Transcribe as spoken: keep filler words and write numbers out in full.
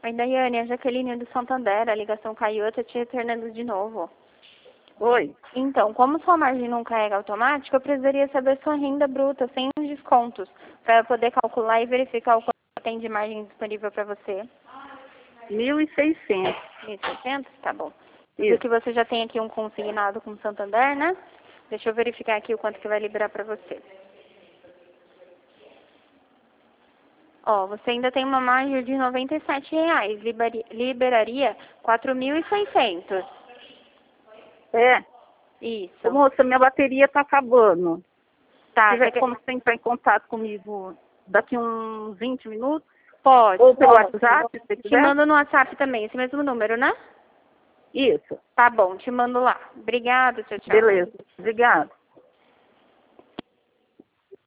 Oi, Daiane, a Jaqueline do Santander, a ligação caiu, eu tô te retornando de novo. Oi. Então, como sua margem não carrega automático, eu precisaria saber sua renda bruta, sem os descontos, para eu poder calcular e verificar o quanto tem de margem disponível para você. mil e seiscentos. mil e seiscentos? Tá bom. Isso. Isso que você já tem aqui um consignado com o Santander, né? Deixa eu verificar aqui o quanto que vai liberar para você. Ó, você ainda tem uma margem de noventa e sete reais. Liberi- liberaria quatro mil e seiscentos. É. Isso. Ô, moça, minha bateria tá acabando. Tá, Se você tiver quer... como você entrar em contato comigo daqui uns vinte minutos, Pode, ou pelo pode. WhatsApp, se você Te quiser. mando no WhatsApp também, esse mesmo número, né? Isso. Tá bom, te mando lá. Obrigada, tchau, tchau. Beleza. Obrigada.